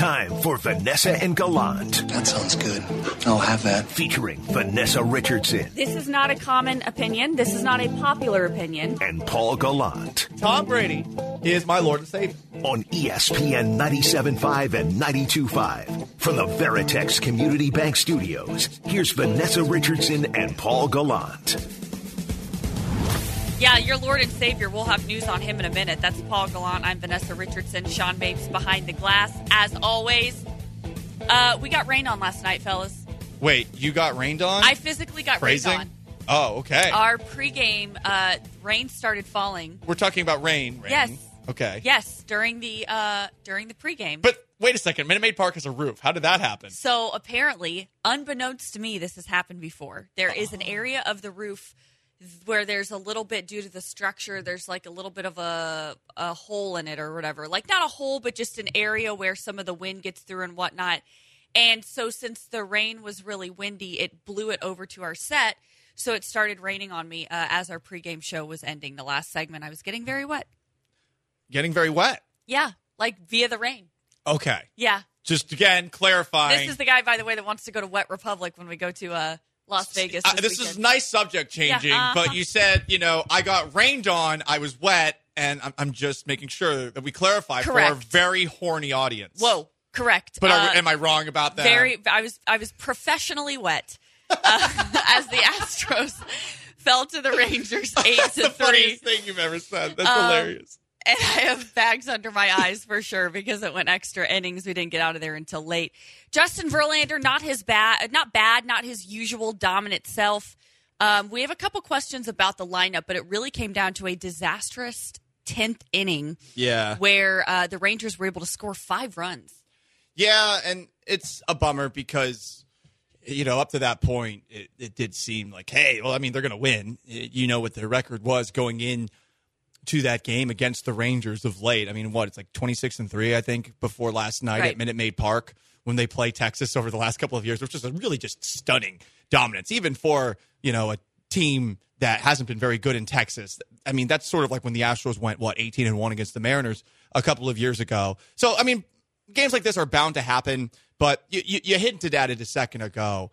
time for Vanessa and Gallant. That sounds good. I'll have that. Featuring Vanessa Richardson. This is not a common opinion. This is not a popular opinion. And Paul Gallant. Tom Brady is my Lord and Savior. On ESPN 97.5 and 92.5. From the Veritex Community Bank Studios, here's Vanessa Richardson and Paul Gallant. Yeah, your Lord and Savior. We'll have news on him in a minute. That's Paul Gallant. I'm Vanessa Richardson. Sean Mapes behind the glass, as always. We got rained on last night, fellas. Wait, you got rained on? I physically got rained on. Oh, okay. Our pregame, rain started falling. We're talking about rain. Yes. Okay. Yes, during the pregame. But wait a second. Minute Maid Park has a roof. How did that happen? So apparently, unbeknownst to me, this has happened before. There is an area of the roof where there's a little bit, due to the structure, there's like a little bit of a hole in it or whatever. Like not a hole, but just an area where some of the wind gets through and whatnot. And so since the rain was really windy, it blew it over to our set. So it started raining on me as our pregame show was ending. The last segment, I was getting very wet. Getting very wet? Yeah, like via the rain. Okay. Yeah. Just again, clarifying. This is the guy, by the way, that wants to go to Wet Republic when we go to Las Vegas. This is nice subject changing, but you said, I got rained on, I was wet, and I'm just making sure that we clarify for our very horny audience. Whoa, correct. But am I wrong about that? I was professionally wet as the Astros fell to the Rangers 8-3. That's the funniest thing you've ever said. That's hilarious. And I have bags under my eyes for sure because it went extra innings. We didn't get out of there until late. Justin Verlander, not his usual dominant self. We have a couple questions about the lineup, but it really came down to a disastrous 10th inning. Yeah. Where the Rangers were able to score 5 runs. Yeah, and it's a bummer because, up to that point, it did seem like, hey, well, I mean, they're going to win. You know what their record was going in to that game against the Rangers of late. I mean, it's like 26-3, I think, before last night at Minute Maid Park when they play Texas over the last couple of years, which is a really just stunning dominance, even for, a team that hasn't been very good in Texas. I mean, that's sort of like when the Astros went, 18-1 against the Mariners a couple of years ago. So, I mean, games like this are bound to happen, but you hinted at it a second ago.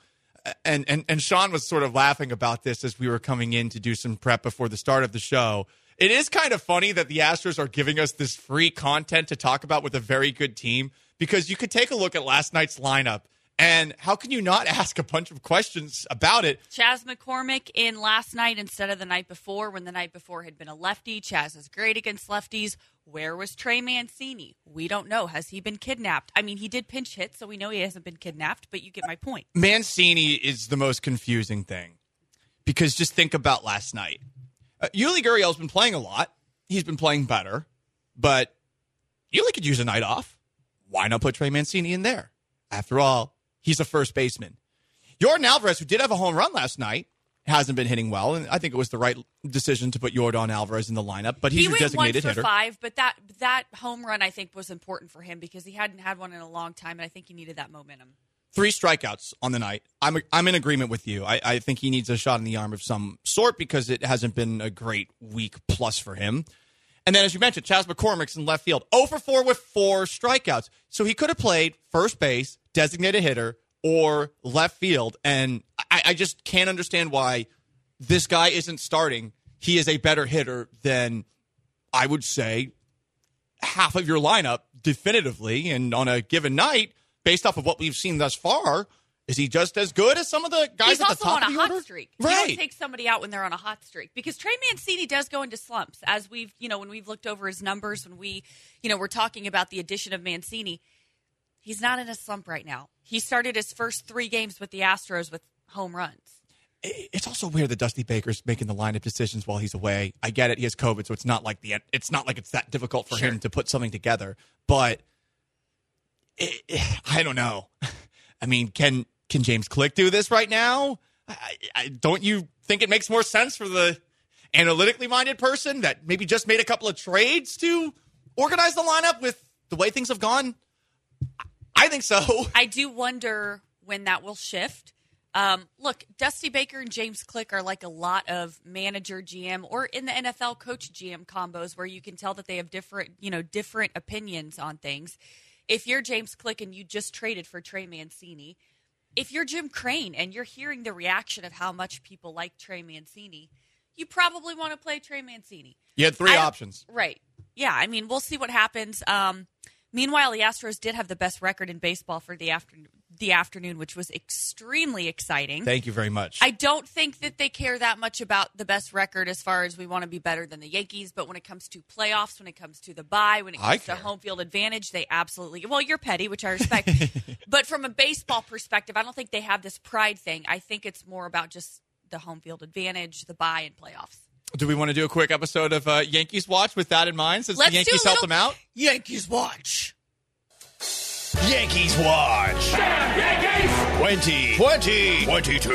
And Sean was sort of laughing about this as we were coming in to do some prep before the start of the show. It is kind of funny that the Astros are giving us this free content to talk about with a very good team, because you could take a look at last night's lineup, and how can you not ask a bunch of questions about it? Chas McCormick in last night instead of the night before, when the night before had been a lefty. Chas is great against lefties. Where was Trey Mancini? We don't know. Has he been kidnapped? I mean, he did pinch hit, so we know he hasn't been kidnapped, but you get my point. Mancini is the most confusing thing, because just think about last night. Yuli Gurriel's been playing a lot. He's been playing better. But Yuli could use a night off. Why not put Trey Mancini in there? After all, he's a first baseman. Yordan Alvarez, who did have a home run last night, hasn't been hitting well. And I think it was the right decision to put Yordan Alvarez in the lineup. But he's your designated hitter. He went 1 for 5, but that home run, I think, was important for him because he hadn't had one in a long time, and I think he needed that momentum. 3 strikeouts on the night. I'm in agreement with you. I think he needs a shot in the arm of some sort because it hasn't been a great week plus for him. And then, as you mentioned, Chas McCormick's in left field. 0 for 4 with 4 strikeouts. So he could have played first base, designated hitter, or left field. And I just can't understand why this guy isn't starting. He is a better hitter than, I would say, half of your lineup definitively. And on a given night, based off of what we've seen thus far, is he just as good as some of the guys at the top of the order? He's also on a hot streak. Right. You don't take somebody out when they're on a hot streak, because Trey Mancini does go into slumps. As we've, when we've looked over his numbers, when we, we're talking about the addition of Mancini, he's not in a slump right now. He started his first 3 games with the Astros with home runs. It's also weird that Dusty Baker's making the lineup decisions while he's away. I get it; he has COVID, so it's not like it's that difficult for him to put something together. But I don't know. I mean, can James Click do this right now? Don't you think it makes more sense for the analytically minded person that maybe just made a couple of trades to organize the lineup with the way things have gone? I think so. I do wonder when that will shift. Look, Dusty Baker and James Click are like a lot of manager GM or in the NFL coach GM combos where you can tell that they have different opinions on things. if you're James Click and you just traded for Trey Mancini, if you're Jim Crane and you're hearing the reaction of how much people like Trey Mancini, you probably want to play Trey Mancini. You had three options. Right. Yeah, I mean, we'll see what happens. Meanwhile, the Astros did have the best record in baseball for the afternoon, which was extremely exciting. Thank you very much. I don't think that they care that much about the best record as far as we want to be better than the Yankees, but when it comes to playoffs, when it comes to the bye, when it comes to home field advantage, they absolutely – well, you're petty, which I respect. But from a baseball perspective, I don't think they have this pride thing. I think it's more about just the home field advantage, the bye, and playoffs. Do we want to do a quick episode of Yankees Watch with that in mind, since the Yankees helped them out? Yankees Watch. Yankees Watch. Yankees! 2022.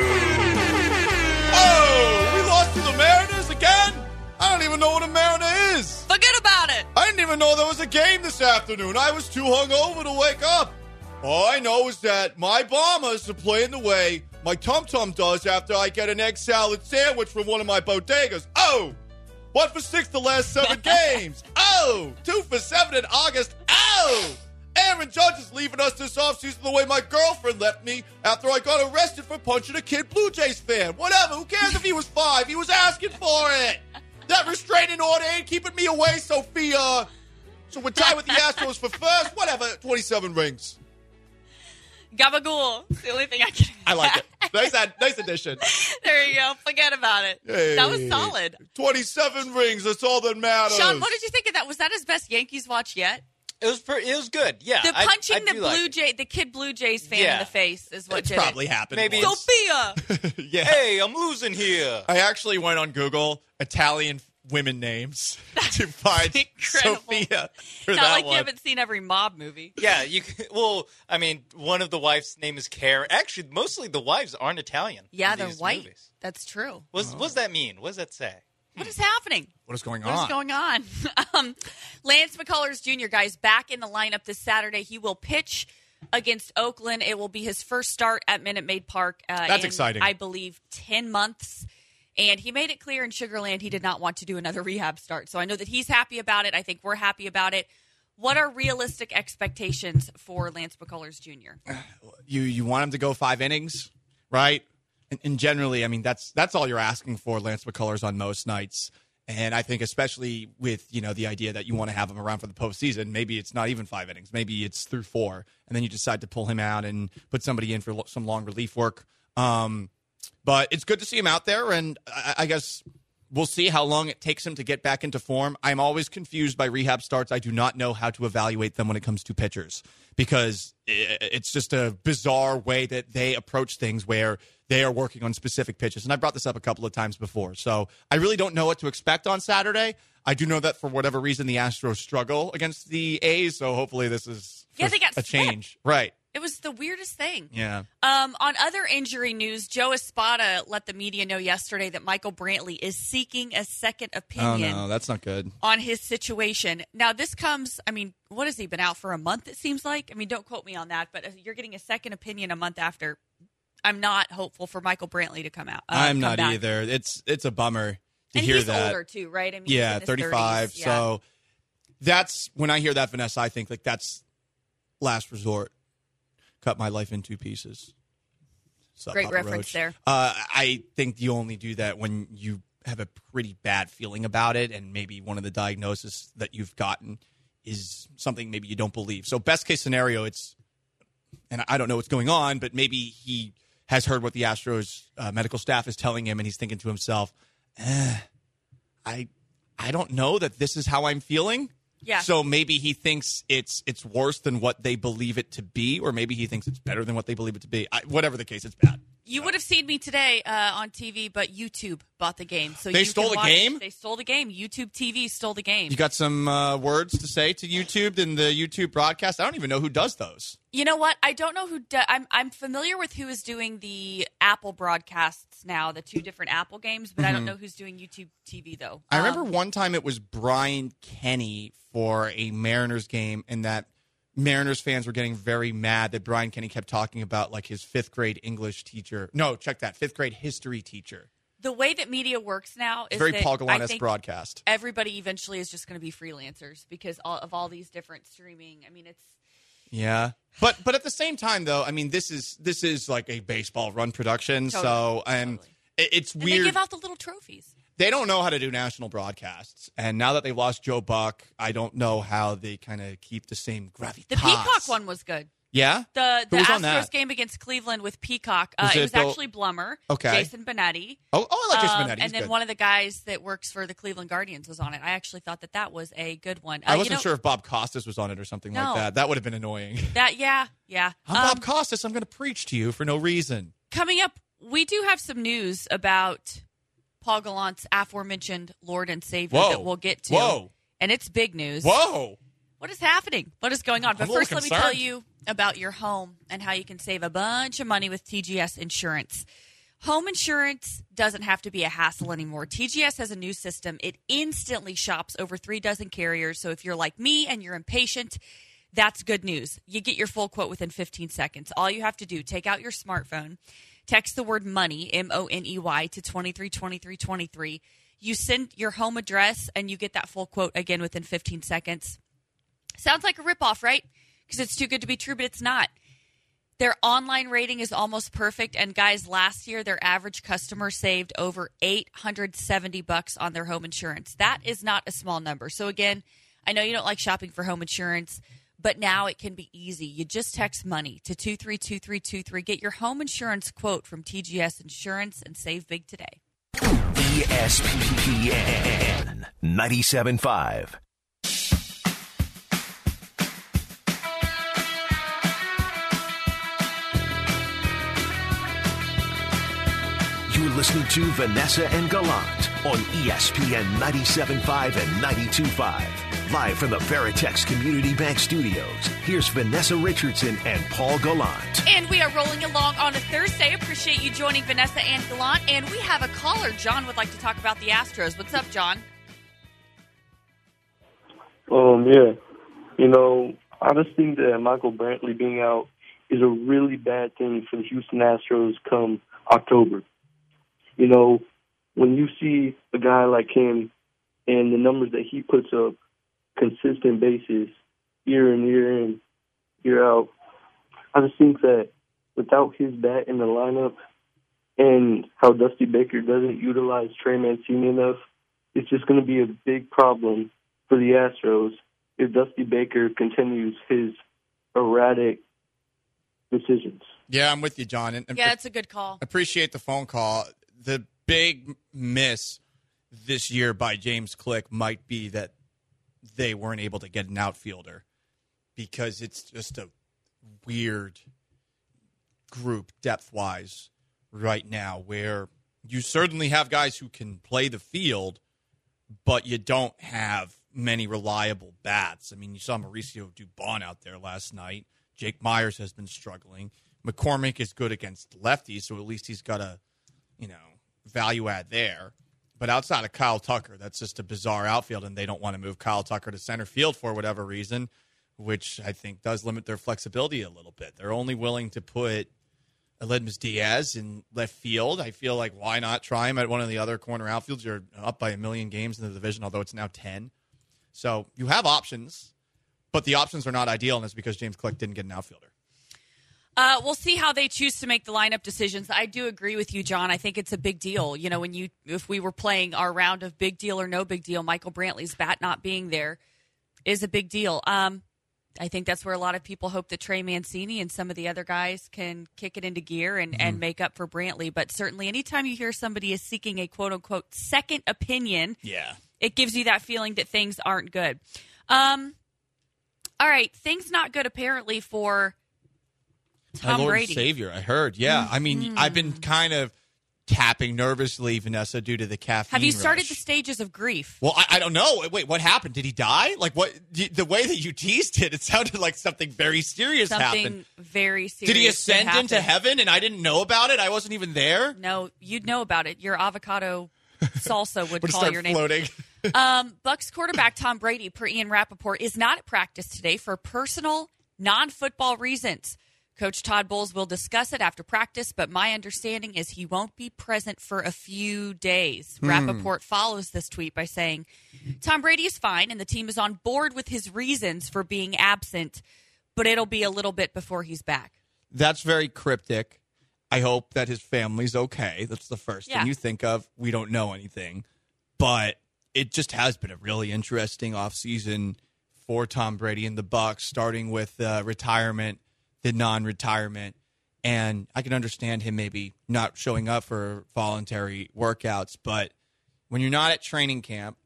Oh, we lost to the Mariners again? I don't even know what a Mariner is. Forget about it. I didn't even know there was a game this afternoon. I was too hungover to wake up. All I know is that my Bombers are playing the way my Tum-Tum does after I get an egg salad sandwich from one of my bodegas. Oh, 1 for 6 the last 7 games. Oh, 2 for 7 in August. Oh, Aaron Judge is leaving us this offseason the way my girlfriend left me after I got arrested for punching a kid Blue Jays fan. Whatever, who cares if he was 5? He was asking for it. That restraining order ain't keeping me away, Sophia. So we're tied with the Astros for first. Whatever, 27 rings. Gabagool. It's the only thing I can. I like it. Nice addition. There you go. Forget about it. Hey, that was solid. 27 rings. That's all that matters. Sean, what did you think of that? Was that his best Yankees watch yet? It was good. Yeah. The punching the kid Blue Jays fan in the face is what it's did probably it. happened. Maybe Sophia. Yeah. Hey, I'm losing here. I actually went on Google Italian women names to find incredible. Sophia for Not that like one. you haven't seen every mob movie. Yeah, well, I mean, one of the wives' name is Karen. Actually, mostly the wives aren't Italian. Yeah, in they're these white. movies. That's true. What does that mean? What does that say? What is happening? What is going What is on? going on? Lance McCullers Jr., guys, back in the lineup this Saturday. He will pitch against Oakland. It will be his first start at Minute Maid Park. That's in, exciting. I believe 10 months. And he made it clear in Sugarland he did not want to do another rehab start. So I know that he's happy about it. I think we're happy about it. What are realistic expectations for Lance McCullers Jr.? You want him to go 5 innings, right? And generally, I mean, that's all you're asking for, Lance McCullers, on most nights. And I think especially with, the idea that you want to have him around for the postseason, maybe it's not even 5 innings. Maybe it's through 4. And then you decide to pull him out and put somebody in for some long relief work. But it's good to see him out there, and I guess we'll see how long it takes him to get back into form. I'm always confused by rehab starts. I do not know how to evaluate them when it comes to pitchers because it's just a bizarre way that they approach things where they are working on specific pitches. And I brought this up a couple of times before. So I really don't know what to expect on Saturday. I do know that for whatever reason, the Astros struggle against the A's, so hopefully this is they got a change. Right. It was the weirdest thing. Yeah. On other injury news, Joe Espada let the media know yesterday that Michael Brantley is seeking a second opinion Oh, no, that's not good. on his situation. Now, this comes, what has he been out for a month, it seems like? Don't quote me on that, but you're getting a second opinion a month after. I'm not hopeful for Michael Brantley to come out. I'm not back. either. It's a bummer to and hear he's that. older, too, right? Yeah, he's in his 35. 30s. Yeah. So that's when I hear that, Vanessa, I think that's last resort. Cut my life in 2 pieces. Great reference there. I think you only do that when you have a pretty bad feeling about it, and maybe one of the diagnoses that you've gotten is something maybe you don't believe. So best case scenario, and I don't know what's going on, but maybe he has heard what the Astros medical staff is telling him, and he's thinking to himself, I don't know that this is how I'm feeling. Yeah. So maybe he thinks it's worse than what they believe it to be, or maybe he thinks it's better than what they believe it to be. Whatever the case, it's bad. You would have seen me today on TV, but YouTube bought the game. So They you stole can the watch- game? They stole the game. YouTube TV stole the game. You got some words to say to YouTube in the YouTube broadcast? I don't even know who does those. You know what? I don't know who. I'm familiar with who is doing the Apple broadcasts now, the 2 different Apple games, but I don't know who's doing YouTube TV though. I remember one time it was Brian Kenny for a Mariners game, and that Mariners fans were getting very mad that Brian Kenny kept talking about like his 5th grade English teacher. No, check that, 5th grade history teacher. The way that media works now is Very that Paul I Galanis think broadcast. everybody eventually is just going to be freelancers because of all these different streaming. Yeah. But at the same time, though, I mean, this is like a baseball run production, Totally. so it's And weird. they give out the little trophies. They don't know how to do national broadcasts, and now that they've lost Joe Buck, I don't know how they kind of keep the same gravitas. The Peacock one was good. Yeah? The Who was on Astros that? game against Cleveland with Peacock. Was It it was Bill- actually Blummer, Okay. Jason Benetti. Oh, I like Jason Benetti. He's And then good. one of the guys that works for the Cleveland Guardians was on it. I actually thought that was a good one. I wasn't sure if Bob Costas was on it or something No. like that. That would have been annoying. Yeah. I'm Bob Costas. I'm going to preach to you for no reason. Coming up, we do have some news about Paul Gallant's aforementioned Lord and Savior Whoa. that we'll get to. Whoa. And it's big news. Whoa. What is happening? What is going on? But I'm a little first, let me concerned. tell you about your home and how you can save a bunch of money with TGS Insurance. Home insurance doesn't have to be a hassle anymore. TGS has a new system. It instantly shops over 3 dozen carriers. So if you're like me and you're impatient, that's good news. You get your full quote within 15 seconds. All you have to do, take out your smartphone, text the word money, MONEY, to 232323. You send your home address, and you get that full quote again within 15 seconds. Sounds like a ripoff, right? Because it's too good to be true, but it's not. Their online rating is almost perfect. And guys, last year, their average customer saved over $870 on their home insurance. That is not a small number. So again, I know you don't like shopping for home insurance, but now it can be easy. You just text money to 232323. Get your home insurance quote from TGS Insurance and save big today. ESPN 97.5. You're listening to Vanessa and Gallant on ESPN 97.5 and 92.5. Live from the Veritex Community Bank Studios, here's Vanessa Richardson and Paul Gallant. And we are rolling along on a Thursday. Appreciate you joining Vanessa and Gallant. And we have a caller. John would like to talk about the Astros. What's up, John? Yeah. You know, I just think that Michael Brantley being out is a really bad thing for the Houston Astros come October. You know, when you see a guy like him and the numbers that he puts up, consistent basis, year in, year out, I just think that without his bat in the lineup and how Dusty Baker doesn't utilize Trey Mancini enough, it's just going to be a big problem for the Astros if Dusty Baker continues his erratic decisions. Yeah, I'm with you, John. And Yeah, it's a good call. appreciate the phone call. The big miss this year by James Click might be that they weren't able to get an outfielder because it's just a weird group depth-wise right now where you certainly have guys who can play the field, but you don't have many reliable bats. I mean, you saw Mauricio Dubon out there last night. Jake Myers has been struggling. McCormick is good against lefties, so at least he's got a, value add there. But outside of Kyle Tucker, that's just a bizarre outfield, and they don't want to move Kyle Tucker to center field for whatever reason, which I think does limit their flexibility a little bit. They're only willing to put Aledmus Diaz in left field. I feel like why not try him at one of the other corner outfields? You're up by 1 million games in the division, although it's now 10. So you have options, but the options are not ideal, and it's because James Click didn't get an outfielder. We'll see how they choose to make the lineup decisions. I do agree with you, John. I think it's a big deal. If we were playing our round of big deal or no big deal, Michael Brantley's bat not being there is a big deal. I think that's where a lot of people hope that Trey Mancini and some of the other guys can kick it into gear and make up for Brantley. But certainly anytime you hear somebody is seeking a quote-unquote second opinion, it gives you that feeling that things aren't good. All right, things not good apparently for Tom Lord Brady. And Savior, I heard. Yeah. I mean, I've been kind of tapping nervously, Vanessa, due to the caffeine Have you started rush. the stages of grief? Well, I don't know. Wait, what happened? Did he die? Like, what? The way that you teased it, it sounded like something very serious Something happened. very serious. Did he ascend happened. into heaven and I didn't know about it? I wasn't even there? No, you'd know about it. Your avocado salsa would Would call start your name. floating. Bucks quarterback Tom Brady, per Ian Rappaport, is not at practice today for personal, non-football reasons. Coach Todd Bowles will discuss it after practice, but my understanding is he won't be present for a few days. Rappaport follows this tweet by saying, Tom Brady is fine and the team is on board with his reasons for being absent, but it'll be a little bit before he's back. That's very cryptic. I hope that his family's okay. That's the first thing you think of. We don't know anything. But it just has been a really interesting offseason for Tom Brady and the Bucs, starting with retirement, the non-retirement. And I can understand him maybe not showing up for voluntary workouts. But when you're not at training camp,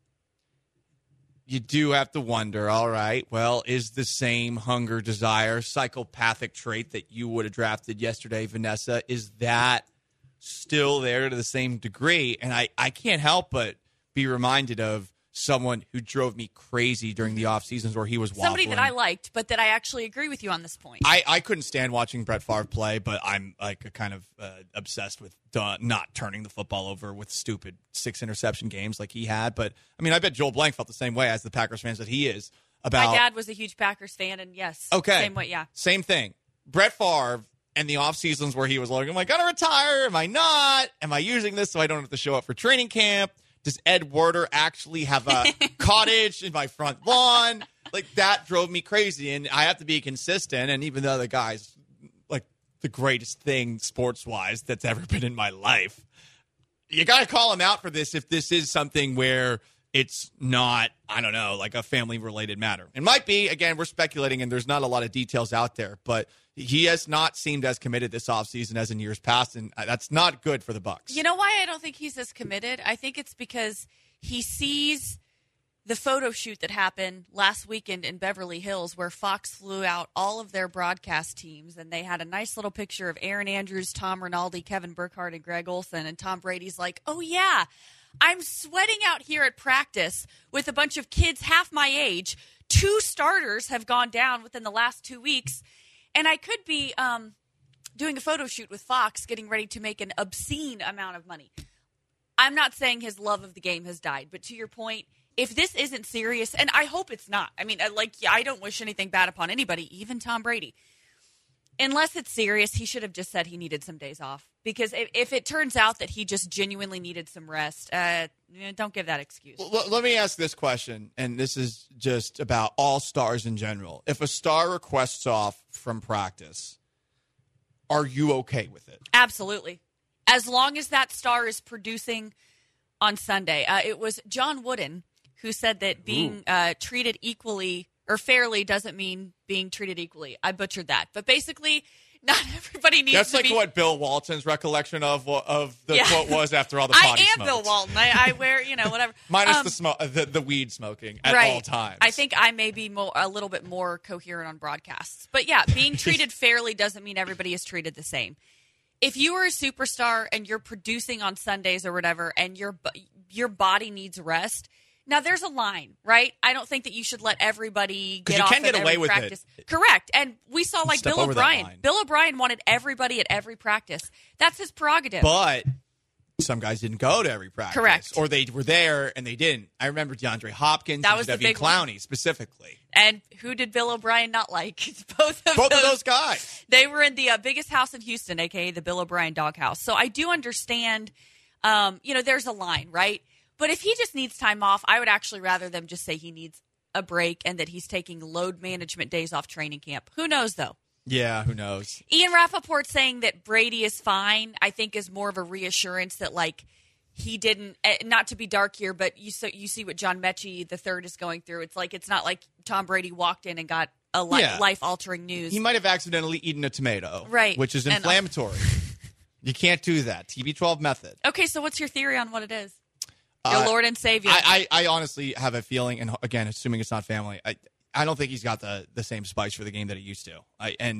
you do have to wonder, all right, well, is the same hunger, desire, psychopathic trait that you would have drafted yesterday, Vanessa, is that still there to the same degree? And I can't help but be reminded of someone who drove me crazy during the off seasons where he was waffling. Somebody that I liked, but that I actually agree with you on this point. I couldn't stand watching Brett Favre play, but I'm like kind of obsessed with not turning the football over with stupid 6 interception games like he had. But I mean, I bet Joel Blank felt the same way as the Packers fans that he is about. My dad was a huge Packers fan, and yes, same way, yeah, same thing. Brett Favre and the off seasons where he was like, "Am I gonna retire? Am I not? Am I using this so I don't have to show up for training camp? Does Ed Werder actually have a cottage in my front lawn?" Like, that drove me crazy, and I have to be consistent. And even though the guy's like the greatest thing sports-wise that's ever been in my life, you got to call him out for this if this is something where it's not, I don't know, like a family-related matter. It might be. Again, we're speculating, and there's not a lot of details out there, but he has not seemed as committed this offseason as in years past, and that's not good for the Bucs. You know why I don't think he's as committed? I think it's because he sees the photo shoot that happened last weekend in Beverly Hills where Fox flew out all of their broadcast teams, and they had a nice little picture of Aaron Andrews, Tom Rinaldi, Kevin Burkhardt, and Greg Olsen, and Tom Brady's like, "Oh, yeah, I'm sweating out here at practice with a bunch of kids half my age. 2 starters have gone down within the last 2 weeks. And I could be doing a photo shoot with Fox, getting ready to make an obscene amount of money." I'm not saying his love of the game has died, but to your point, if this isn't serious, and I hope it's not. I mean, I don't wish anything bad upon anybody, even Tom Brady. Unless it's serious, he should have just said he needed some days off. Because if it turns out that he just genuinely needed some rest, don't give that excuse. Well, let me ask this question, and this is just about all stars in general. If a star requests off from practice, are you okay with it? Absolutely. As long as that star is producing on Sunday. It was John Wooden who said that being treated equally or fairly doesn't mean being treated equally. I butchered that. But basically, not everybody needs That's to like be... what Bill Walton's recollection of the quote was after all the potty I am smoked. Bill Walton. I wear, whatever. Minus the weed smoking at all times. I think I may be a little bit more coherent on broadcasts. But yeah, being treated fairly doesn't mean everybody is treated the same. If you are a superstar and you're producing on Sundays or whatever, and your body needs rest, now there's a line, right? I don't think that you should let everybody get off at every practice. Correct. And we saw like Bill O'Brien. Bill O'Brien wanted everybody at every practice. That's his prerogative. But some guys didn't go to every practice. Correct. Or they were there and they didn't. I remember DeAndre Hopkins that and was the Devian big one. Clowney specifically. And who did Bill O'Brien not like? Both of those guys. They were in the biggest house in Houston, a.k.a. the Bill O'Brien doghouse. So I do understand, there's a line, right? But if he just needs time off, I would actually rather them just say he needs a break and that he's taking load management days off training camp. Who knows, though? Yeah, who knows? Ian Rappaport saying that Brady is fine, I think, is more of a reassurance that, like, he didn't, not to be dark here, but you see what John Mechie III is going through. It's like, it's not like Tom Brady walked in and got a life-altering news. He might have accidentally eaten a tomato. Right. Which is inflammatory. You can't do that. TB12 method. Okay, so what's your theory on what it is? Your Lord and Savior. I honestly have a feeling, and again, assuming it's not family, I don't think he's got the same spice for the game that he used to.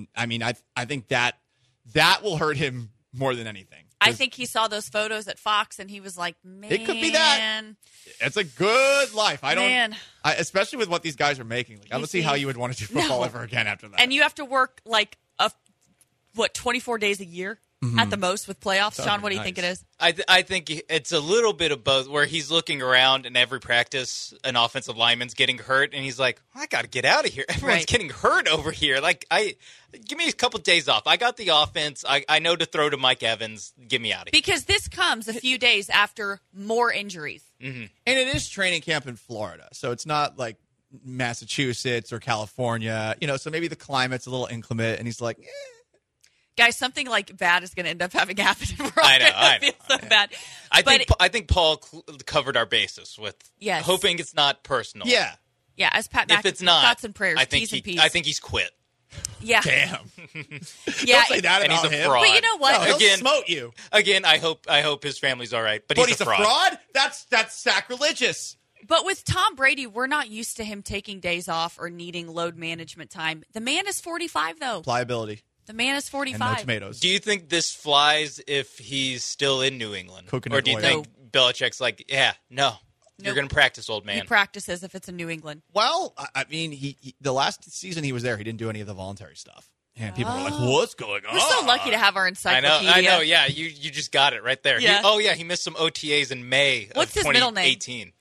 I think that will hurt him more than anything. I think he saw those photos at Fox and he was like, man. It could be that. It's a good life. Especially with what these guys are making. Like, I don't see how you would want to do football ever again after that. And you have to work 24 days a year? At the most with playoffs. Sean, what do you think it is? I think it's a little bit of both, where he's looking around and every practice an offensive lineman's getting hurt, and he's like, I got to get out of here. Everyone's getting hurt over here. Give me a couple days off. I got the offense. I know to throw to Mike Evans. Get me out of here. Because this comes a few days after more injuries. Mm-hmm. And it is training camp in Florida, so it's not like Massachusetts or California, so maybe the climate's a little inclement, and he's like, Guys, something like bad is going to end up having happened. I know. I feel so bad. I think Paul covered our basis with hoping it's not personal. Yeah. Yeah, as Pat if it's not, thoughts and prayers, I think he's quit. Yeah. Damn. Yeah. Don't say that and about he's a him. fraud. But you know what? No, Again, he'll smote you. Again, I hope his family's all right. But he's a fraud? That's sacrilegious. But with Tom Brady, we're not used to him taking days off or needing load management time. The man is 45, though. Pliability. The man is 45. And no tomatoes. Do you think this flies if he's still in New England? Coconut or do you oil. think Belichick's like, you're going to practice, old man? He practices if it's in New England. Well, I mean, he the last season he was there, he didn't do any of the voluntary stuff. And people were like, what's going on? We're so lucky to have our encyclopedia. I know. Yeah, you just got it right there. Yeah. He missed some OTAs in May What's of his middle name? 2018.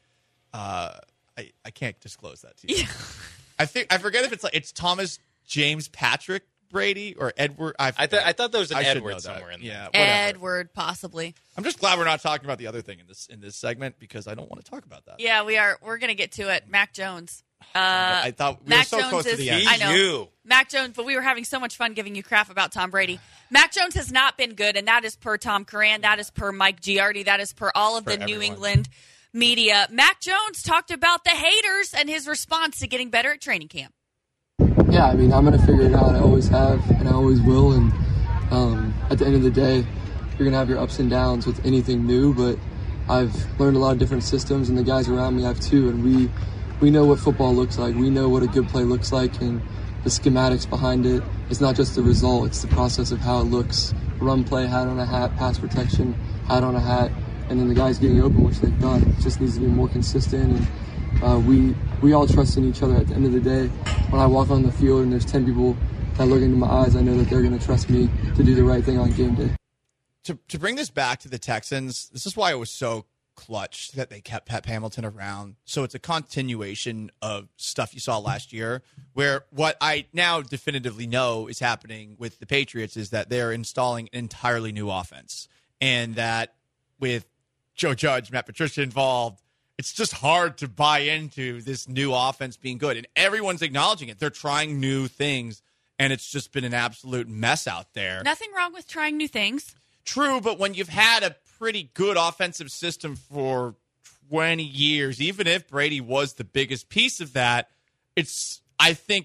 I can't disclose that to you. I forget if it's Thomas James Patrick Brady or Edward. I thought there was an I should Edward know somewhere that. in there. Yeah, whatever. Edward, possibly. I'm just glad we're not talking about the other thing in this segment because I don't want to talk about that. Yeah, we are. We're going to get to it. Mac Jones. I thought we Mac were so Jones close to the end. I know. You. Mac Jones, but we were having so much fun giving you crap about Tom Brady. Mac Jones has not been good, and that is per Tom Curran. That is per Mike Giardi. That is per all of the New England media. Mac Jones talked about the haters and his response to getting better at training camp. Yeah, I mean, I'm going to figure it out. I always have, and I always will. And at the end of the day, you're going to have your ups and downs with anything new. But I've learned a lot of different systems, and the guys around me have too. And we know what football looks like. We know what a good play looks like, and the schematics behind it. It's not just the result. It's the process of how it looks. Run play, hat on a hat, pass protection, hat on a hat, and then the guys getting open, which they've done. It just needs to be more consistent. And we all trust in each other at the end of the day. When I walk on the field and there's 10 people that look into my eyes, I know that they're going to trust me to do the right thing on game day. To bring this back to the Texans, this is why it was so clutch that they kept Pep Hamilton around. So it's a continuation of stuff you saw last year, where what I now definitively know is happening with the Patriots is that they're installing an entirely new offense. And that with Joe Judge, Matt Patricia involved, it's just hard to buy into this new offense being good. And everyone's acknowledging it. They're trying new things, and it's just been an absolute mess out there. Nothing wrong with trying new things. True, but when you've had a pretty good offensive system for 20 years, even if Brady was the biggest piece of that, it's, I think,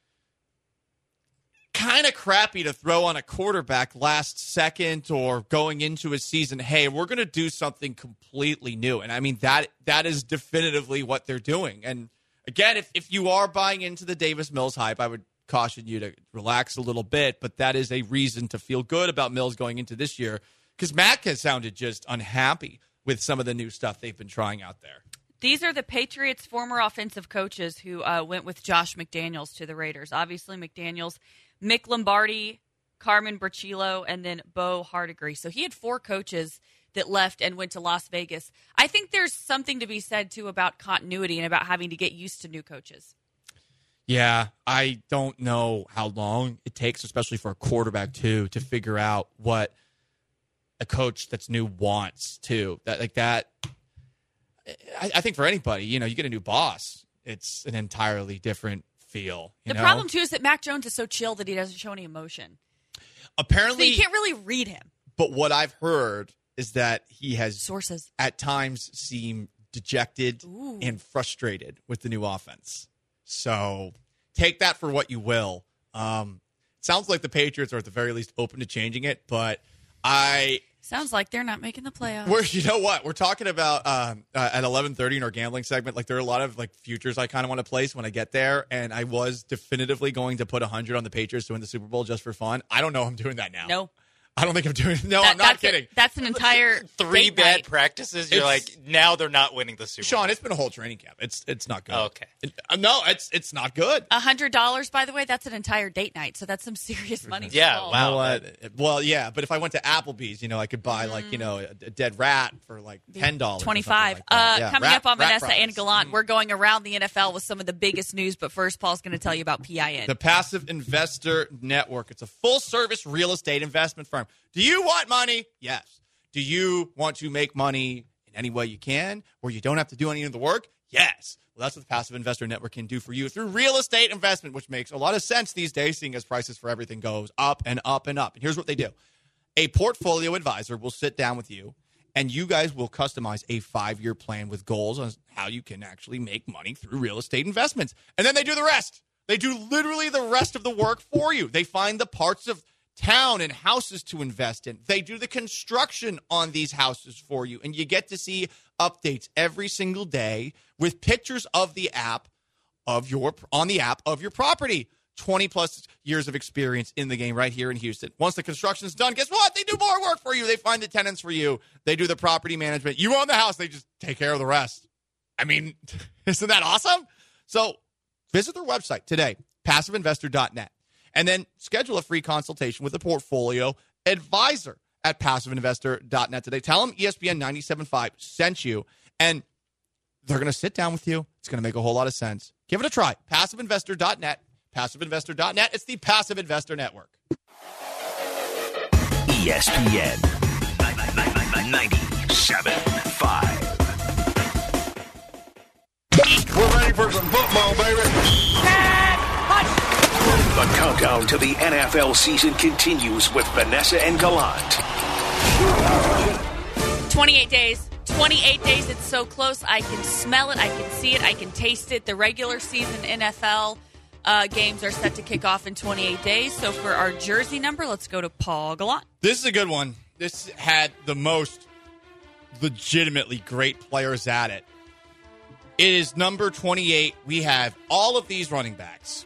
kind of crappy to throw on a quarterback last second or going into a season, hey, we're going to do something completely new. And I mean, that is definitively what they're doing. And again, if you are buying into the Davis Mills hype, I would caution you to relax a little bit, but that is a reason to feel good about Mills going into this year because Mac has sounded just unhappy with some of the new stuff they've been trying out there. These are the Patriots' former offensive coaches who went with Josh McDaniels to the Raiders. Obviously, McDaniels, Mick Lombardi, Carmen Burchillo, and then Bo Hardigree. So he had 4 coaches that left and went to Las Vegas. I think there's something to be said, too, about continuity and about having to get used to new coaches. Yeah, I don't know how long it takes, especially for a quarterback, too, to figure out what a coach that's new wants, too. I think for anybody, you get a new boss, it's an entirely different feel. The problem, too, is that Mac Jones is so chill that he doesn't show any emotion. Apparently. So you can't really read him. But what I've heard is that he has sources at times seemed dejected and frustrated with the new offense. So take that for what you will. Sounds like the Patriots are at the very least open to changing it, but sounds like they're not making the playoffs. You know what? We're talking about at 11:30 in our gambling segment. Like there are a lot of like futures I kind of want to place when I get there, and I was definitively going to put 100 on the Patriots to win the Super Bowl just for fun. I don't know if I'm doing that now. No. I don't think I'm doing it. No, I'm not kidding. That's an entire 3 bad practices. You're like, now they're not winning the Super Bowl. Sean, it's been a whole training camp. It's not good. Oh, okay. No, it's not good. $100, by the way, that's an entire date night. So that's some serious money. Yeah, wow. Well, yeah, but if I went to Applebee's, I could buy a dead rat for like $10. $25. Coming up on Vanessa and Gallant, we're going around the NFL with some of the biggest news. But first, Paul's going to tell you about PIN. The Passive Investor Network. It's a full-service real estate investment firm. Do you want money? Yes. Do you want to make money in any way you can where you don't have to do any of the work? Yes. Well, that's what the Passive Investor Network can do for you through real estate investment, which makes a lot of sense these days, seeing as prices for everything goes up and up and up. And here's what they do. A portfolio advisor will sit down with you, and you guys will customize a 5-year plan with goals on how you can actually make money through real estate investments. And then they do the rest. They do literally the rest of the work for you. They find the parts of town and houses to invest in. They do the construction on these houses for you, and you get to see updates every single day with pictures of the app of your property. 20 plus years of experience in the game right here in Houston. Once the construction is done, guess what? They do more work for you. They find the tenants for you. They do the property management. You own the house. They just take care of the rest. I mean, isn't that awesome? So visit their website today, PassiveInvestor.net, and then schedule a free consultation with a portfolio advisor at PassiveInvestor.net today. Tell them ESPN 97.5 sent you, and they're going to sit down with you. It's going to make a whole lot of sense. Give it a try. PassiveInvestor.net. PassiveInvestor.net. It's the Passive Investor Network. ESPN 97.5. We're ready for some football, baby. The countdown to the NFL season continues with Vanessa and Gallant. 28 days. 28 days. It's so close. I can smell it. I can see it. I can taste it. The regular season NFL games are set to kick off in 28 days. So for our jersey number, let's go to Paul Gallant. This is a good one. This had the most legitimately great players at it. It is number 28. We have all of these running backs.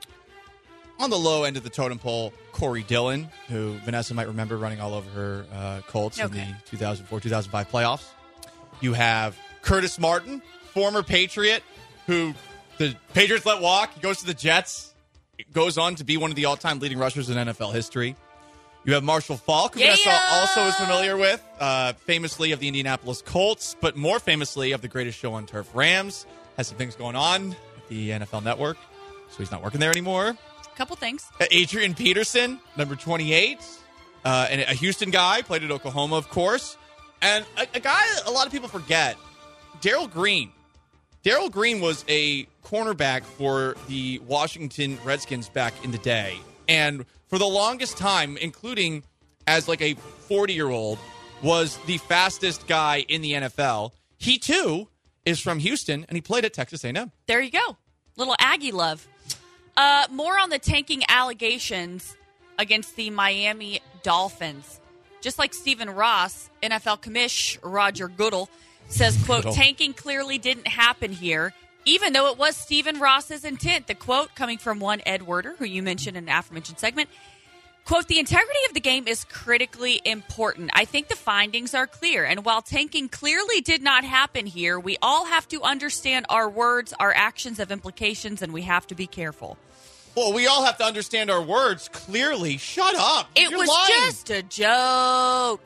On the low end of the totem pole, Corey Dillon, who Vanessa might remember running all over her Colts in the 2004-2005 playoffs. You have Curtis Martin, former Patriot, who the Patriots let walk. He goes to the Jets. Goes on to be one of the all-time leading rushers in NFL history. You have Marshall Faulk, who Vanessa also is familiar with, famously of the Indianapolis Colts, but more famously of the Greatest Show on Turf Rams. Has some things going on at the NFL Network, so he's not working there anymore. Couple things. Adrian Peterson, number 28, and a Houston guy, played at Oklahoma, of course. And a guy a lot of people forget, Darrell Green. Darrell Green was a cornerback for the Washington Redskins back in the day. And for the longest time, including as like a 40-year-old, was the fastest guy in the NFL. He, too, is from Houston, and he played at Texas A&M. There you go. Little Aggie love. More on the tanking allegations against the Miami Dolphins. Just like Stephen Ross, NFL commish Roger Goodell says, quote, tanking clearly didn't happen here, even though it was Stephen Ross's intent. The quote coming from one Ed Werder, who you mentioned in the aforementioned segment, quote, the integrity of the game is critically important. I think the findings are clear. And while tanking clearly did not happen here, we all have to understand our words, our actions have implications, and we have to be careful. Well, we all have to understand our words clearly. Shut up. It was just a joke.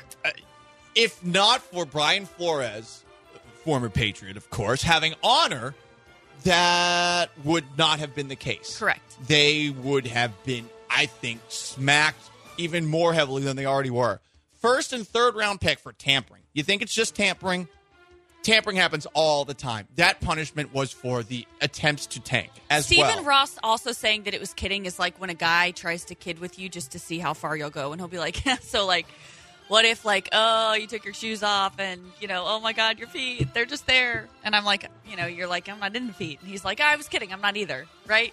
If not for Brian Flores, former Patriot, of course, having honor, that would not have been the case. Correct. They would have been, I think, smacked even more heavily than they already were. First and third round pick for tampering. You think it's just tampering? Tampering happens all the time. That punishment was for the attempts to tank as well. Stephen Ross also saying that it was kidding is like when a guy tries to kid with you just to see how far you'll go. And he'll be like, so like, what if like, oh, you took your shoes off and, you know, oh my God, your feet, they're just there. And I'm like, you know, you're like, I'm not in the feet. And he's like, I was kidding. I'm not either. Right?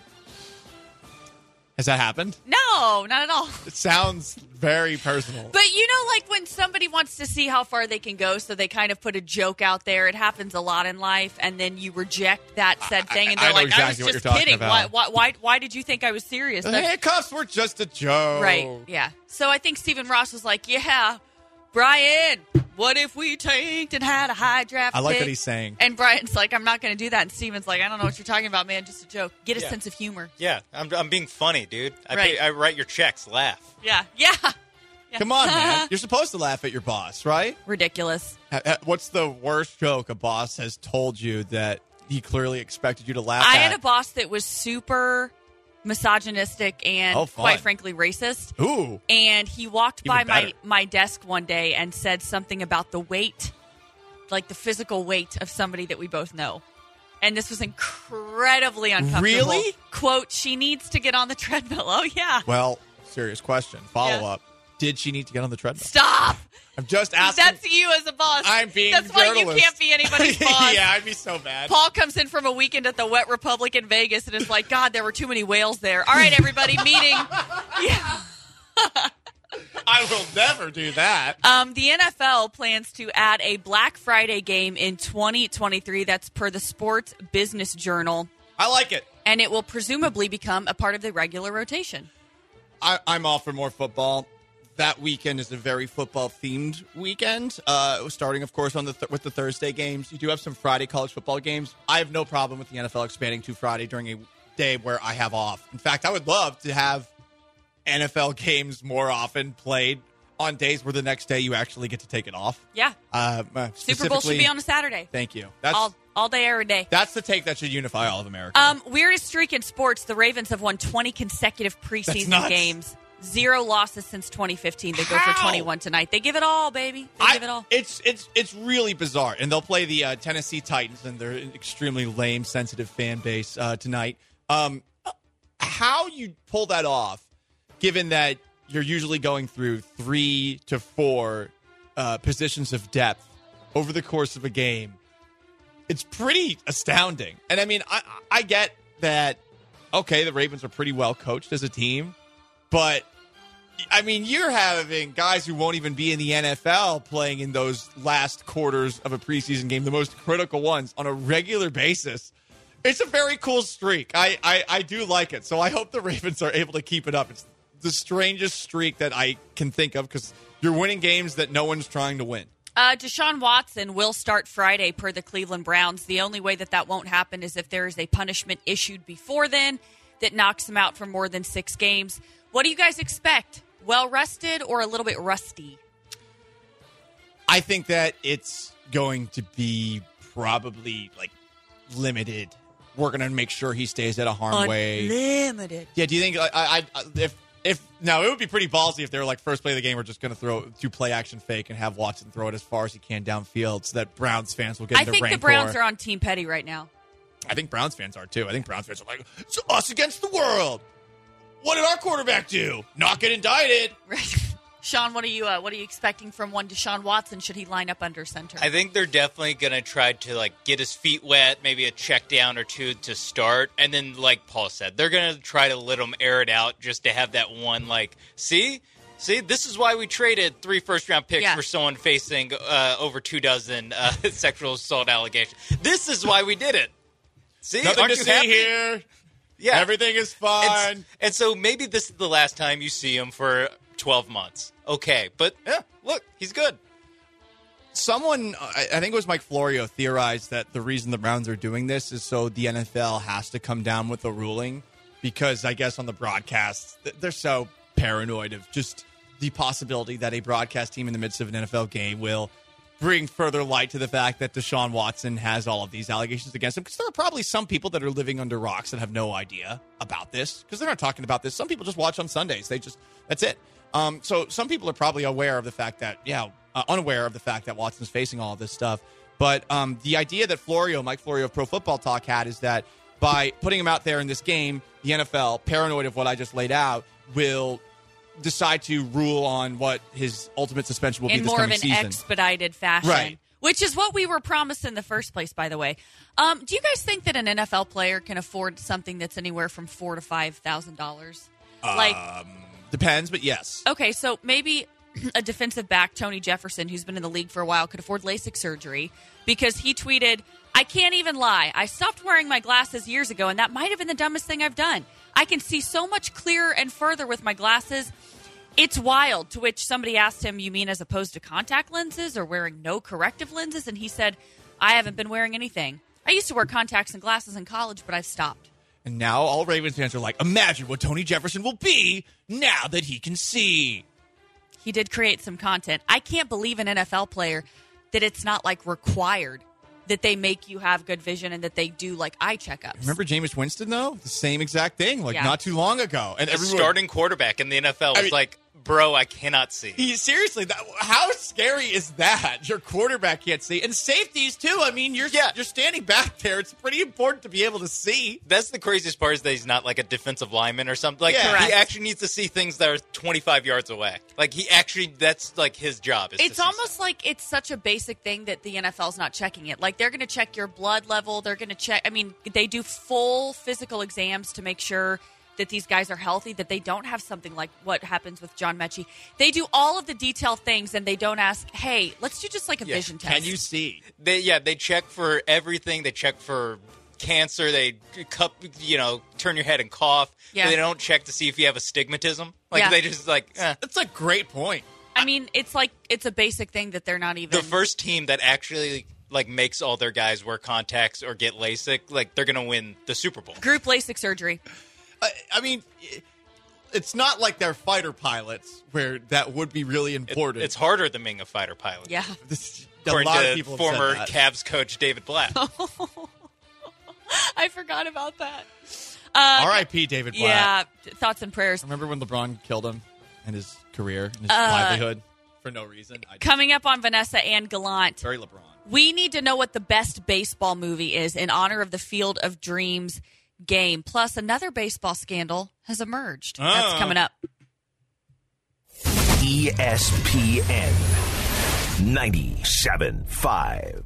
Has that happened? No, not at all. It sounds very personal. But you know, like when somebody wants to see how far they can go, so they kind of put a joke out there. It happens a lot in life, and then you reject that said thing, and they're like, exactly I was just kidding. Why did you think I was serious? The handcuffs were just a joke. Right, yeah. So I think Stephen Ross was like, yeah, Brian, what if we tanked and had a high draft I like pick? what he's saying. And Brian's like, I'm not going to do that. And Stephen's like, I don't know what you're talking about, man. Just a joke. Get a sense of humor. Yeah, I'm being funny, dude. Right. I write your checks. Laugh. Yeah. Come on, man. You're supposed to laugh at your boss, right? Ridiculous. What's the worst joke a boss has told you that he clearly expected you to laugh I at? had a boss that was super and quite frankly racist. Ooh. And he walked Even by better. my desk one day and said something about the weight, like the physical weight of somebody that we both know. And this was incredibly uncomfortable. Really? Quote, she needs to get on the treadmill. Oh, yeah. Well, serious question. Follow up. Did she need to get on the treadmill? Stop. I'm just asking. That's you as a boss. I'm being That's why you journalist. can't be anybody's boss. Yeah, I'd be so bad. Paul comes in from a weekend at the Wet Republic in Vegas and is like, God, there were too many whales there. All right, everybody, meeting. Yeah. I will never do that. The NFL plans to add a Black Friday game in 2023. That's per the Sports Business Journal. I like it. And it will presumably become a part of the regular rotation. I'm all for more football. That weekend is a very football-themed weekend, starting, of course, on with the Thursday games. You do have some Friday college football games. I have no problem with the NFL expanding to Friday during a day where I have off. In fact, I would love to have NFL games more often played on days where the next day you actually get to take it off. Yeah. Super Bowl should be on a Saturday. Thank you. All day, every day. That's the take that should unify all of America. Weirdest streak in sports, the Ravens have won 20 consecutive preseason games. 0 losses since 2015. They go for 21 tonight. They give it all, baby. They give it all. It's really bizarre. And they'll play the Tennessee Titans, and they're an extremely lame, sensitive fan base tonight. How you pull that off, given that you're usually going through 3 to 4 positions of depth over the course of a game, it's pretty astounding. And I mean, I get that, okay, the Ravens are pretty well coached as a team, but I mean, you're having guys who won't even be in the NFL playing in those last quarters of a preseason game, the most critical ones, on a regular basis. It's a very cool streak. I do like it. So I hope the Ravens are able to keep it up. It's the strangest streak that I can think of because you're winning games that no one's trying to win. Deshaun Watson will start Friday per the Cleveland Browns. The only way that won't happen is if there is a punishment issued before then that knocks him out for more than 6 games. What do you guys expect? Well rested or a little bit rusty? I think that it's going to be probably like limited. We're going to make sure he stays out of harm's way. Limited. Yeah. Do you think if no, it would be pretty ballsy if they were like first play of the game, we're just going to do play action fake and have Watson throw it as far as he can downfield so that Browns fans will get into rancor. I think the Browns are on Team Petty right now. I think Browns fans are too. I think Browns fans are like, it's us against the world. What did our quarterback do? Not get indicted. Right. Sean, what are you expecting from one Deshaun Watson? Should he line up under center? I think they're definitely going to try to get his feet wet, maybe a check down or two to start, and then like Paul said, they're going to try to let him air it out just to have that one see, this is why we traded 3 first-round picks for someone facing over 24 sexual assault allegations. This is why we did it. See, nothing aren't to you see happy? here. Yeah, everything is fine. And so maybe this is the last time you see him for 12 months. Okay, but look, he's good. Someone, I think it was Mike Florio, theorized that the reason the Browns are doing this is so the NFL has to come down with a ruling because I guess on the broadcast, they're so paranoid of just the possibility that a broadcast team in the midst of an NFL game will bring further light to the fact that Deshaun Watson has all of these allegations against him. Because there are probably some people that are living under rocks that have no idea about this because they're not talking about this. Some people just watch on Sundays. That's it. So some people are probably aware of the fact that, unaware of the fact that Watson's facing all of this stuff. But the idea that Mike Florio of Pro Football Talk had is that by putting him out there in this game, the NFL, paranoid of what I just laid out, will decide to rule on what his ultimate suspension will be this coming season. In more of an expedited fashion. Right. Which is what we were promised in the first place, by the way. Do you guys think that an NFL player can afford something that's anywhere from $4,000 to $5,000? Depends, but yes. Okay, so maybe a defensive back, Tony Jefferson, who's been in the league for a while, could afford LASIK surgery because he tweeted, I can't even lie. I stopped wearing my glasses years ago, and that might have been the dumbest thing I've done. I can see so much clearer and further with my glasses. It's wild. To which somebody asked him, you mean as opposed to contact lenses or wearing no corrective lenses? And he said, I haven't been wearing anything. I used to wear contacts and glasses in college, but I've stopped. And now all Ravens fans are like, imagine what Tony Jefferson will be now that he can see. He did create some content. I can't believe an NFL player that it's not required that they make you have good vision and that they do eye checkups. Remember Jameis Winston, though? The same exact thing, not too long ago. And everyone, starting quarterback in the NFL was bro, I cannot see. Seriously, how scary is that? Your quarterback can't see. And safeties, too. I mean, you're standing back there. It's pretty important to be able to see. That's the craziest part is that he's not like a defensive lineman or something. Like, Correct. he actually needs to see things that are 25 yards away. Like, that's like his job. It's almost like it's such a basic thing that the NFL's not checking it. Like, they're going to check your blood level. They're going to check. I mean, they do full physical exams to make sure that these guys are healthy, that they don't have something like what happens with John Mechie. They do all of the detailed things, and they don't ask, hey, let's do just like a vision test. Can you see? They check for everything. They check for cancer. They turn your head and cough. Yeah. They don't check to see if you have astigmatism. Like, they just That's a great point. I mean, it's a basic thing that they're not even. The first team that actually makes all their guys wear contacts or get LASIK, they're going to win the Super Bowl. Group LASIK surgery. I mean, it's not like they're fighter pilots where that would be really important. It's harder than being a fighter pilot. Yeah. According lot of to people have former said that. Cavs coach David Blatt. I forgot about that. R.I.P. David Blatt. Yeah, thoughts and prayers. Remember when LeBron killed him and his career and his livelihood for no reason? Coming up on Vanessa and Gallant. Very LeBron. We need to know what the best baseball movie is in honor of the Field of Dreams game. Plus, another baseball scandal has emerged. That's coming up. ESPN 97.5.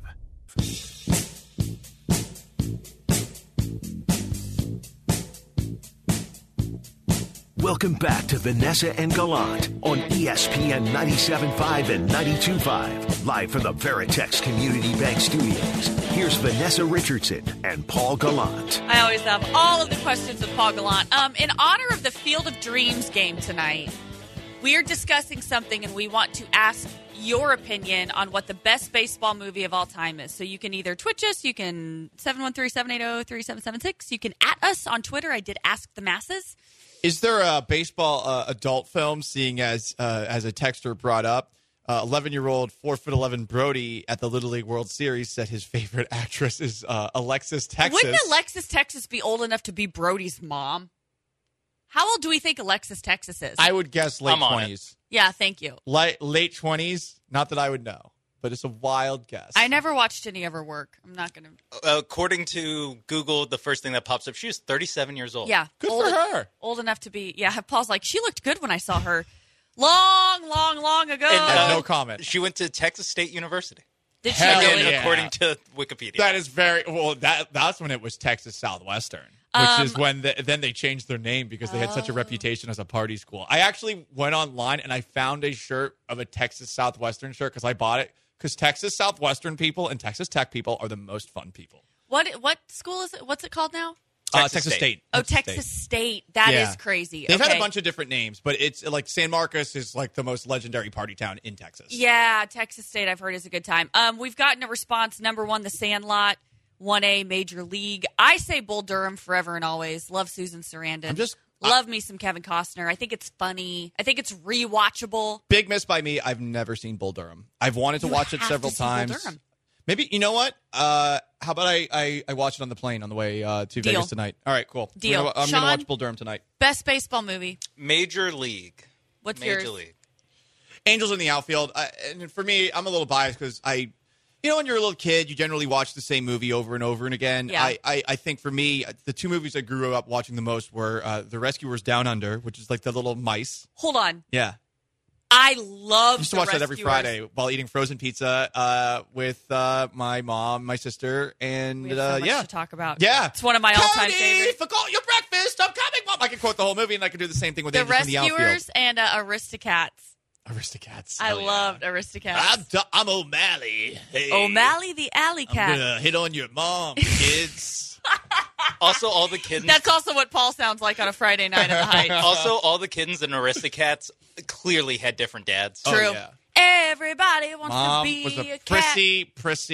Welcome back to Vanessa and Gallant on ESPN 97.5 and 92.5. Live from the Veritex Community Bank Studios. Here's Vanessa Richardson and Paul Gallant. I always have all of the questions with Paul Gallant. In honor of the Field of Dreams game tonight, we are discussing something, and we want to ask your opinion on what the best baseball movie of all time is. So you can either Twitch us, you can 713-780-3776, you can at us on Twitter. I did ask the masses. Is there a baseball adult film, seeing as a texter brought up, 11-year-old 4'11" Brody at the Little League World Series said his favorite actress is Alexis Texas. Wouldn't Alexis Texas be old enough to be Brody's mom? How old do we think Alexis Texas is? I would guess late 20s. Yeah, thank you. Late 20s? Not that I would know, but it's a wild guess. I never watched any of her work. I'm not going to. According to Google, the first thing that pops up, she was 37 years old. Yeah. Good for her. Old enough to be. Yeah, Paul's like, she looked good when I saw her long ago. And, no comment. She went to Texas State University. Did she Hell really? yeah. According to Wikipedia. That is very well. That's when it was Texas Southwestern, which is when then they changed their name because they had such a reputation as a party school. I actually went online and I found a shirt of a Texas Southwestern shirt because I bought it because Texas Southwestern people and Texas Tech people are the most fun people. What school is it? What's it called now? Texas State. Oh, Texas State. That is crazy. They've had a bunch of different names, but it's like San Marcos is like the most legendary party town in Texas. Yeah, Texas State I've heard is a good time. We've gotten a response. Number 1, The Sandlot. 1A, Major League. I say Bull Durham forever and always. Love Susan Sarandon. Love me some Kevin Costner. I think it's funny. I think it's rewatchable. Big miss by me. I've never seen Bull Durham. I've wanted to watch it several times. Bull Durham. Maybe, you know what? How about I watch it on the plane on the way to Vegas tonight? All right, cool. Deal. I'm going to watch Bull Durham tonight. Best baseball movie. Major League. What's Major yours? League. Angels in the Outfield. And for me, I'm a little biased because when you're a little kid, you generally watch the same movie over and over and again. Yeah. I think for me, the two movies I grew up watching the most were The Rescuers Down Under, which is like the little mice. Hold on. Yeah. I love used to watch that every Friday while eating frozen pizza with my mom, my sister, and We have so much to talk about. Yeah, it's one of my all-time favorites. Forgot your breakfast. I'm coming, Mom. I can quote the whole movie, and I can do the same thing with The Angels in the Outfield. Rescuers and Aristocats. Aristocats. I loved Aristocats. I'm O'Malley. Hey, O'Malley the Alley Cat. I'm gonna hit on your mom, kids. Also, all the kittens. That's also what Paul sounds like on a Friday night at the Heights. Also, all the kittens in Aristocats clearly had different dads. True. Oh, yeah. Everybody wants Mom to be was a prissy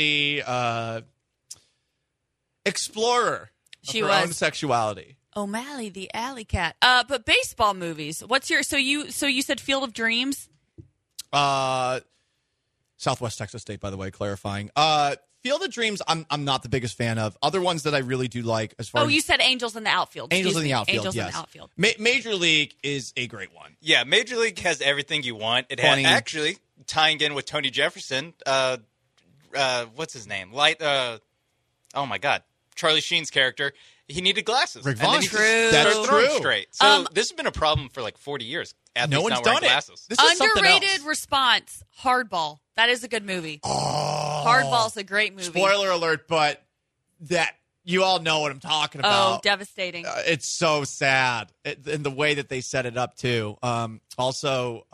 explorer She of her was. own sexuality. O'Malley the Alley Cat. But baseball movies. What's your? So you said Field of Dreams. Southwest Texas State, by the way, clarifying. Field of Dreams, I'm not the biggest fan of. Other ones that I really do like as far as... you said Angels in the Outfield. Angels in Excuse the me. Outfield, Angels yes. in the Outfield. Major League is a great one. Yeah, Major League has everything you want. It has Funny. actually tying in with Tony Jefferson. What's his name? Oh my God, Charlie Sheen's character. He needed glasses. Rick And then Vaughn. he just True. started That's throwing true. straight. So this has been a problem for like 40 years. Athletes No one's not wearing done it. glasses. This is something Underrated else. response, Hardball. That is a good movie. Oh. Hardball's a great movie. Spoiler alert, but that you all know what I'm talking Oh, about. devastating. It's so sad in the way that they set it up too. Also,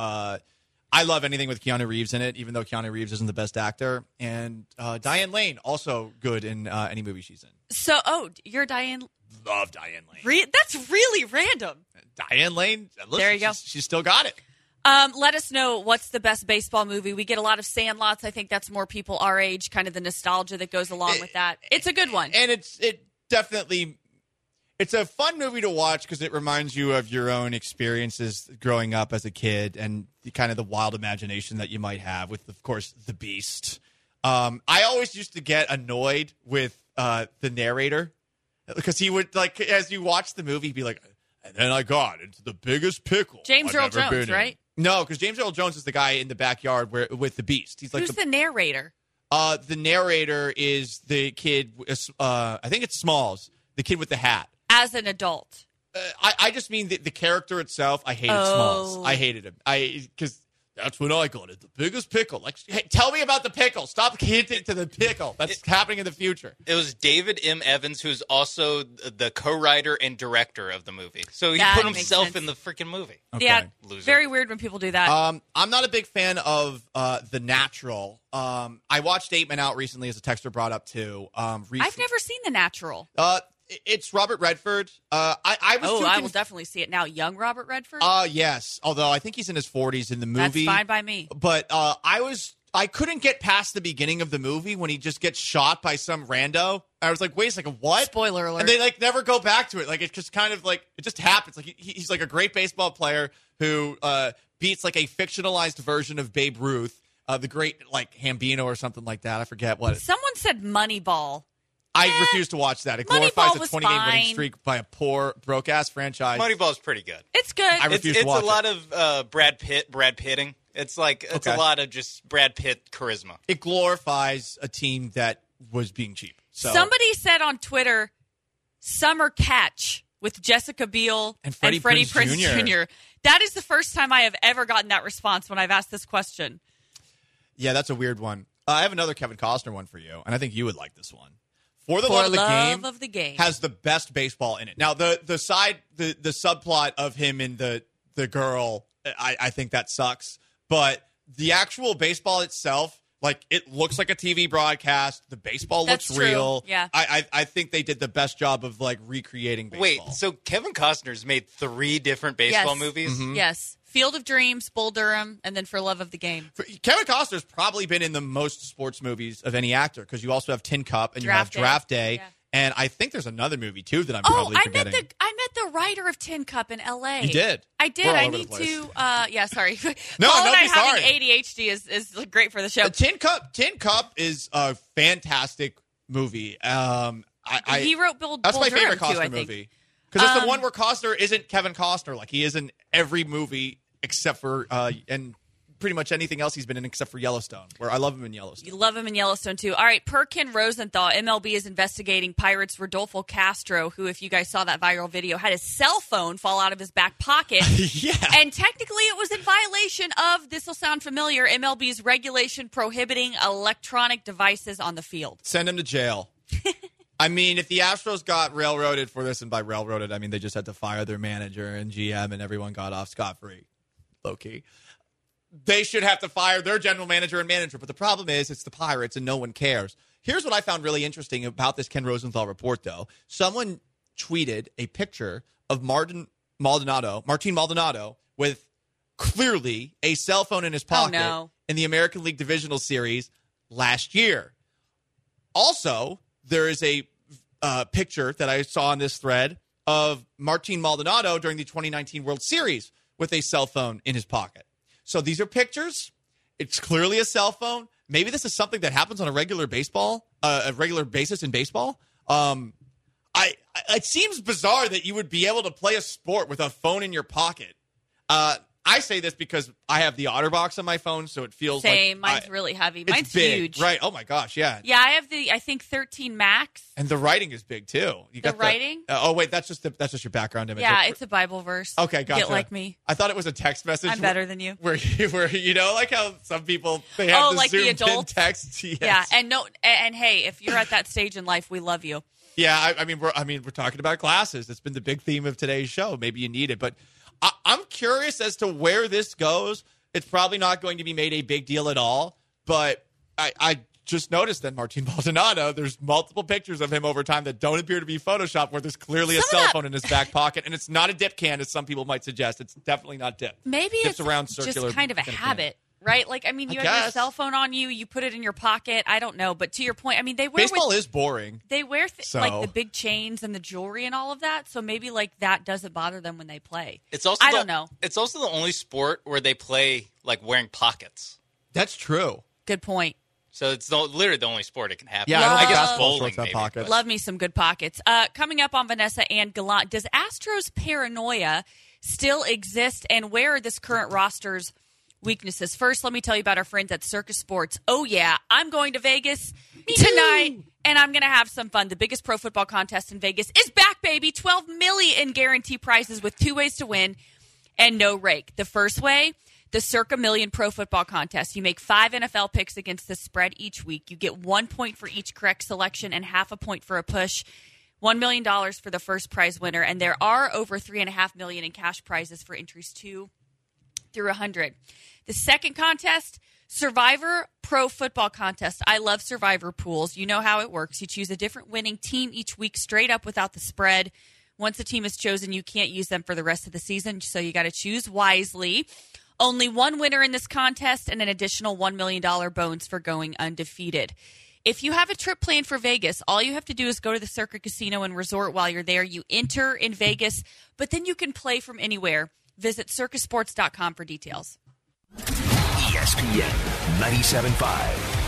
I love anything with Keanu Reeves in it, even though Keanu Reeves isn't the best actor. And Diane Lane, also good in any movie she's in. So, you're Diane. Love Diane Lane. That's really random. Diane Lane, listen, There you go. She's still got it. Let us know what's the best baseball movie. We get a lot of Sandlots. I think that's more people our age, kind of the nostalgia that goes along with that. It's a good one. And it definitely, it's a fun movie to watch because it reminds you of your own experiences growing up as a kid and kind of the wild imagination that you might have with, of course, the Beast. I always used to get annoyed with the narrator because he would, like, as you watch the movie, he'd be like, and then I got into the biggest pickle. James I've Earl ever Jones, been in." right? No, because James Earl Jones is the guy in the backyard with the Beast. He's like Who's the narrator? the narrator is the kid. I think it's Smalls, the kid with the hat. As an adult. I just mean the character itself. I hated Smalls. I hated him. Because that's when I got it. The biggest pickle. Like, hey, tell me about the pickle. Stop hinting to the pickle. That's happening in the future. It was David M. Evans, who's also the co-writer and director of the movie. So he That put makes himself sense. in the freaking movie. Okay. Yeah, Loser. very weird when people do that. I'm not a big fan of The Natural. I watched 8 Men Out recently, as a texter brought up too. I've never seen The Natural. It's Robert Redford. I will definitely see it now. Young Robert Redford? Yes. Although I think he's in his 40s in the movie. That's fine by me. But I couldn't get past the beginning of the movie when he just gets shot by some rando. I was like, wait a second, what? Spoiler alert. And they like never go back to it. Like it's just kind of like it just happens. Like he's like a great baseball player who beats like a fictionalized version of Babe Ruth, the great like Hambino or something like that. I forget what. Someone said Moneyball. I refuse to watch that. It glorifies Moneyball a was 20-game winning fine. streak by a poor, broke-ass franchise. Moneyball's pretty good. It's good. I refuse to watch It's a lot of Brad Pitting. It's like it's Okay. a lot of just Brad Pitt charisma. It glorifies a team that was being cheap. So Somebody said on Twitter, Summer Catch with Jessica Biel And Freddie Prinze Prinze Jr. That is the first time I have ever gotten that response when I've asked this question. yeah, that's a weird one. I have another Kevin Costner one for you, and I think you would like this one. For the For Love of the Love Game of the Game. has the best baseball in it. Now the subplot of him and the girl, I think that sucks. But the actual baseball itself, like it looks like a TV broadcast. The baseball That's looks true. real. Yeah. I think they did the best job of like recreating baseball. Wait, so Kevin Costner's made 3 different baseball movies? Mm-hmm. Yes. Field of Dreams, Bull Durham, and then For Love of the Game. Kevin Costner's probably been in the most sports movies of any actor because you also have Tin Cup and you have Draft Day. Yeah. And I think there's another movie too that I'm probably I forgetting. met the writer of Tin Cup in L.A. You did? I did. We're all I over the need place. to. Yeah, sorry. No, Paul and don't I be having sorry. ADHD is great for the show. Tin Cup is a fantastic movie. He wrote Bull That's Bull my Durham favorite too, Costner I think. movie because it's the one where Costner isn't Kevin Costner. Like he is in every movie except for and pretty much anything else he's been in except for Yellowstone, where I love him in Yellowstone. You love him in Yellowstone, too. All right, per Ken Rosenthal, MLB is investigating Pirates' Rodolfo Castro, who, if you guys saw that viral video, had his cell phone fall out of his back pocket. Yeah. And technically it was in violation of, this will sound familiar, MLB's regulation prohibiting electronic devices on the field. Send him to jail. I mean, if the Astros got railroaded for this, and by railroaded, I mean they just had to fire their manager and GM and everyone got off scot-free, low-key. They should have to fire their general manager and manager. But the problem is it's the Pirates and no one cares. Here's what I found really interesting about this Ken Rosenthal report, though. Someone tweeted a picture of Martin Maldonado with clearly a cell phone in his pocket in the American League Divisional Series last year. Also, there is a picture that I saw in this thread of Martin Maldonado during the 2019 World Series with a cell phone in his pocket. So these are pictures. It's clearly a cell phone. maybe this is something that happens on a regular basis in baseball. It seems bizarre that you would be able to play a sport with a phone in your pocket. I say this because I have the OtterBox on my phone, so it feels Same. like... Mine's really heavy. It's Mine's big, huge. Right. Oh, my gosh, yeah. Yeah, I have I think 13 Max. And the writing is big, too. You got writing? Oh, wait, that's just your background image. Yeah, it's a Bible verse. Okay, gotcha. Get like me. I thought it was a text message. I'm better than you. Where you know, like how some people, they have the like the zoomed in adults? text. Yes. Yeah, and hey, if you're at that stage in life, we love you. Yeah, I mean, we're talking about glasses. It's been the big theme of today's show. Maybe you need it, but I'm curious as to where this goes. It's probably not going to be made a big deal at all, but I just noticed that Martin Maldonado, there's multiple pictures of him over time that don't appear to be Photoshopped, where there's clearly a cell phone in his back pocket, and it's not a dip can, as some people might suggest. It's definitely not dip. Maybe Dips it's around circular just kind of a habit. Right? Like, I mean, you have your cell phone on you, you put it in your pocket. I don't know. But to your point, I mean, baseball is boring. They wear like the big chains and the jewelry and all of that. So maybe like that doesn't bother them when they play. I don't know. It's also the only sport where they play like wearing pockets. That's true. Good point. So it's literally the only sport it can happen. Yeah, I guess basketball bowling have maybe. pockets. Love me some good pockets. Coming up on Vanessa and Gallant, does Astros paranoia still exist, and where are this current roster's weaknesses? First, let me tell you about our friends at Circus Sports. Oh, yeah, I'm going to Vegas tonight, and I'm going to have some fun. The biggest pro football contest in Vegas is back, baby. $12 million in guarantee prizes with 2 ways to win and no rake. The first way, the Circa Million Pro Football Contest. You make 5 NFL picks against the spread each week. You get 1 point for each correct selection and half a point for a push. $1 million for the first prize winner, and there are over $3.5 million in cash prizes for entries 2 through 100. The second contest, Survivor Pro Football Contest. I love Survivor pools. You know how it works. You choose a different winning team each week straight up without the spread. Once a team is chosen, you can't use them for the rest of the season, so you got to choose wisely. Only one winner in this contest and an additional $1 million bonus for going undefeated. If you have a trip planned for Vegas, all you have to do is go to the Circa Casino and Resort while you're there. You enter in Vegas, but then you can play from anywhere. Visit circusports.com for details. ESPN 97.5.